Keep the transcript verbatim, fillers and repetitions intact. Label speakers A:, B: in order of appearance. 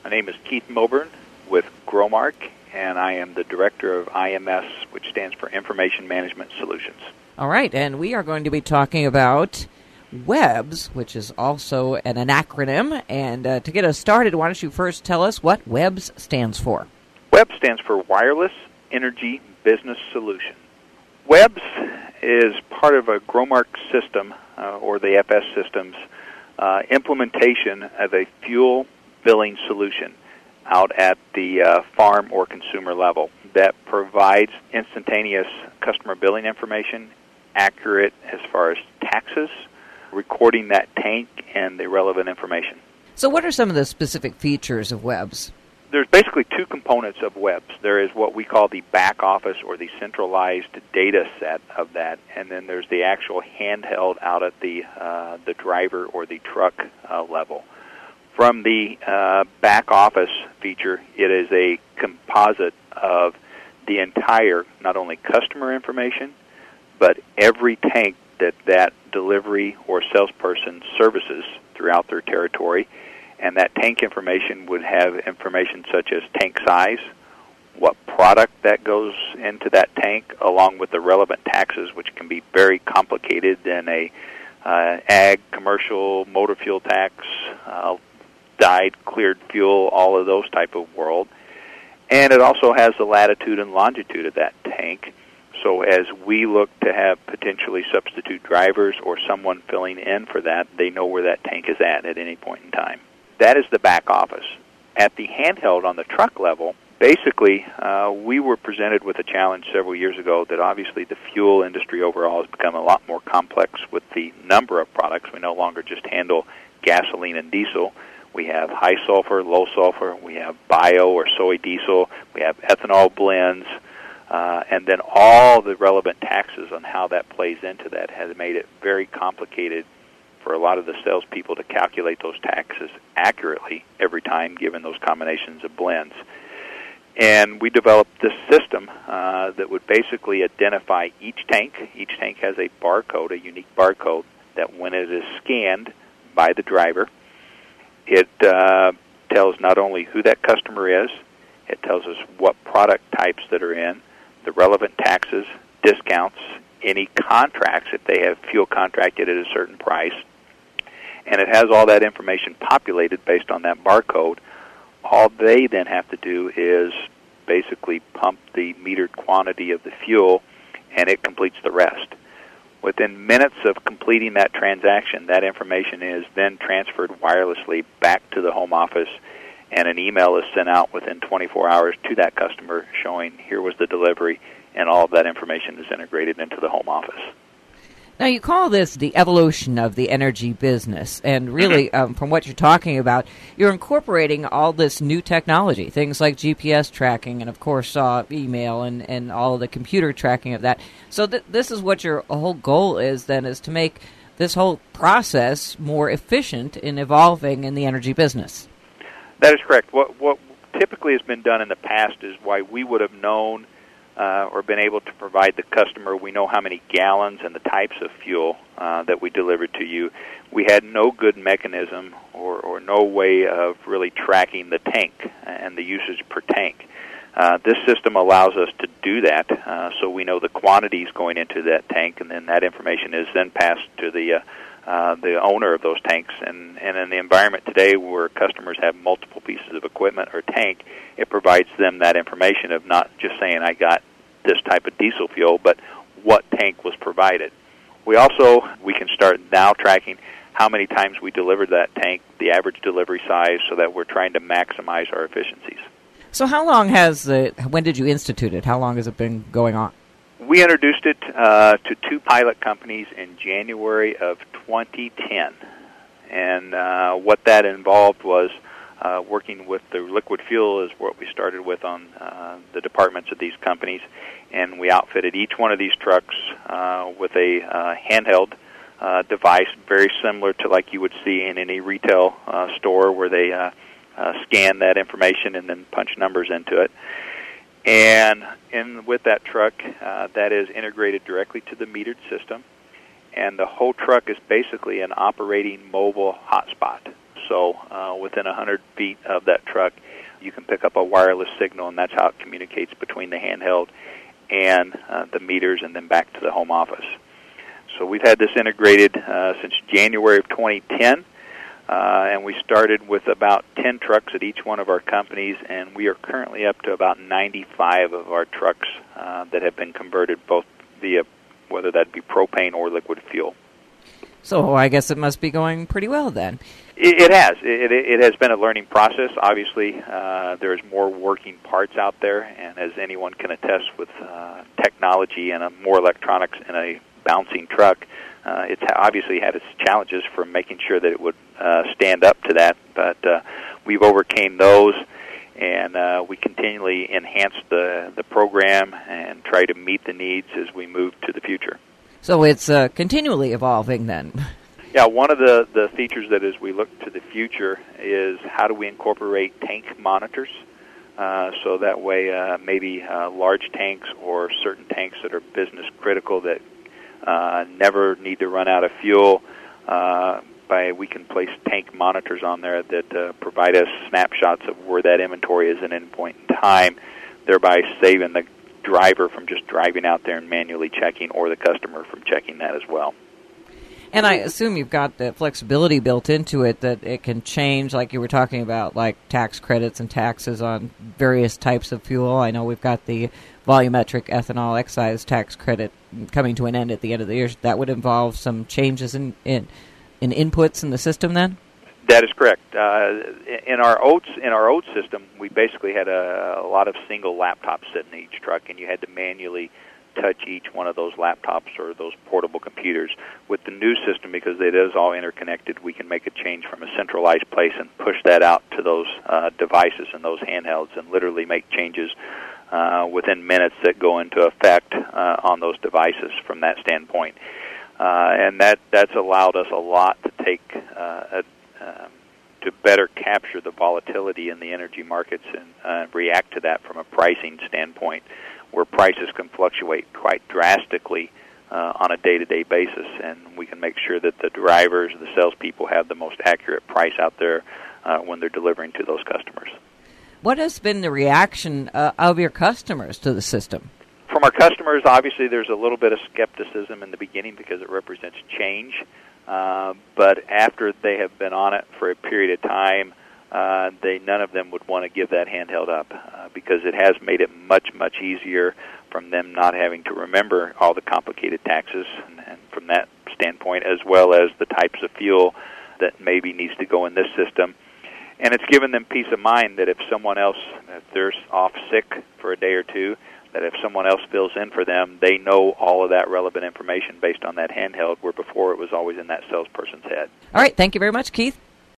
A: My name is Keith Milburn with Growmark, and I am the Director of I M S, which stands for Information Management Solutions.
B: All right, and we are going to be talking about WEBS, which is also an, an acronym. And uh, to get us started, why don't you first tell us what WEBS stands for?
A: WEBS stands for Wireless Energy Business Solution. WEBS is part of a Growmark system, uh, or the F S systems, uh, implementation of a fuel billing solution out at the uh, farm or consumer level that provides instantaneous customer billing information, accurate as far as taxes, recording that tank, and the relevant information.
B: So what are some of the specific features of WEBS?
A: There's basically two components of WEBS. There is what we call the back office or the centralized data set of that, and then there's the actual handheld out at the uh, the driver or the truck uh, level. From the uh, back office feature, it is a composite of the entire, not only customer information, but every tank that that delivery or salesperson services throughout their territory. And that tank information would have information such as tank size, what product that goes into that tank, along with the relevant taxes, which can be very complicated in a uh, ag, commercial, motor fuel tax, uh, dyed, cleared fuel, all of those type of world. And it also has the latitude and longitude of that tank. So as we look to have potentially substitute drivers or someone filling in for that, they know where that tank is at at any point in time. That is the back office. At the handheld on the truck level, basically, uh, we were presented with a challenge several years ago that obviously the fuel industry overall has become a lot more complex with the number of products. We no longer just handle gasoline and diesel. We have high sulfur, low sulfur. We have bio or soy diesel. We have ethanol blends. Uh, and then all the relevant taxes on how that plays into that has made it very complicated for a lot of the salespeople to calculate those taxes accurately every time, given those combinations of blends. And we developed this system uh, that would basically identify each tank. Each tank has a barcode, a unique barcode, that when it is scanned by the driver, it uh, tells not only who that customer is, it tells us what product types that are in, the relevant taxes, discounts, any contracts if they have fuel contracted at a certain price, and it has all that information populated based on that barcode. All they then have to do is basically pump the metered quantity of the fuel, and it completes the rest. Within minutes of completing that transaction, that information is then transferred wirelessly back to the home office, and an email is sent out within twenty-four hours to that customer showing here was the delivery, and all of that information is integrated into the home office.
B: Now, you call this the evolution of the energy business, and really, um, from what you're talking about, you're incorporating all this new technology, things like G P S tracking and, of course, uh, email and, and all of the computer tracking of that. So th- this is what your whole goal is, then, is to make this whole process more efficient in evolving in the energy business.
A: That is correct. What, what typically has been done in the past is why we would have known Uh, or been able to provide the customer, we know how many gallons and the types of fuel uh, that we delivered to you. We had no good mechanism or, or no way of really tracking the tank and the usage per tank. Uh, this system allows us to do that, uh, so we know the quantities going into that tank, and then that information is then passed to the uh, uh, the owner of those tanks. And, and in the environment today where customers have multiple pieces of equipment or tank, it provides them that information of not just saying, I got this type of diesel fuel, but what tank was provided. We also, we can start now tracking how many times we delivered that tank, the average delivery size, so that we're trying to maximize our efficiencies.
B: So how long has the, when did you institute it? How long has it been going on?
A: We introduced it uh, to two pilot companies in January of twenty ten. And uh, what that involved was uh, working with the liquid fuel is what we started with on uh, the departments of these companies. And we outfitted each one of these trucks uh, with a uh, handheld uh, device, very similar to like you would see in any retail uh, store where they uh, uh, scan that information and then punch numbers into it. And in with that truck, uh, that is integrated directly to the metered system, and the whole truck is basically an operating mobile hotspot. So uh, within one hundred feet of that truck, you can pick up a wireless signal, and that's how it communicates between the handheld and uh, the meters and then back to the home office. So we've had this integrated uh, since January of twenty ten, uh, and we started with about ten trucks at each one of our companies, and we are currently up to about ninety-five of our trucks uh, that have been converted both via, whether that be propane or liquid fuel.
B: So I guess it must be going pretty well then.
A: It, it has. It, it has been a learning process. Obviously, uh, there's more working parts out there, and as anyone can attest with uh, technology and a more electronics in a bouncing truck, uh, it's obviously had its challenges for making sure that it would uh, stand up to that. But uh, we've overcame those, and uh, we continually enhance the, the program and try to meet the needs as we move to the future.
B: So it's uh, continually evolving then.
A: Yeah, one of the, the features that as we look to the future is how do we incorporate tank monitors, uh, so that way uh, maybe uh, large tanks or certain tanks that are business critical that uh, never need to run out of fuel, uh, by we can place tank monitors on there that uh, provide us snapshots of where that inventory is at any point in time, thereby saving the driver from just driving out there and manually checking, or the customer from checking that as well.
B: And I assume you've got the flexibility built into it that it can change, like you were talking about, like tax credits and taxes on various types of fuel. I know we've got the volumetric ethanol excise tax credit coming to an end at the end of the year. That would involve some changes in, in, in inputs in the system then?
A: That is correct. Uh, in our oats, in our oat system, we basically had a, a lot of single laptops sitting in each truck, and you had to manually touch each one of those laptops or those portable computers. With the new system, because it is all interconnected, we can make a change from a centralized place and push that out to those uh, devices and those handhelds, and literally make changes uh, within minutes that go into effect uh, on those devices from that standpoint. Uh, and that that's allowed us a lot to take uh, a Um, to better capture the volatility in the energy markets and uh, react to that from a pricing standpoint, where prices can fluctuate quite drastically uh, on a day-to-day basis, and we can make sure that the drivers, the salespeople, have the most accurate price out there uh, when they're delivering to those customers.
B: What has been the reaction uh, of your customers to the system?
A: From our customers, obviously there's a little bit of skepticism in the beginning because it represents change. Uh, but after they have been on it for a period of time, uh, they none of them would want to give that handheld up uh, because it has made it much, much easier from them not having to remember all the complicated taxes, and, and from that standpoint, as well as the types of fuel that maybe needs to go in this system. And it's given them peace of mind that if someone else, if they're off sick for a day or two, that if someone else fills in for them, they know all of that relevant information based on that handheld, where before it was always in that salesperson's head.
B: All right. Thank you very much, Keith.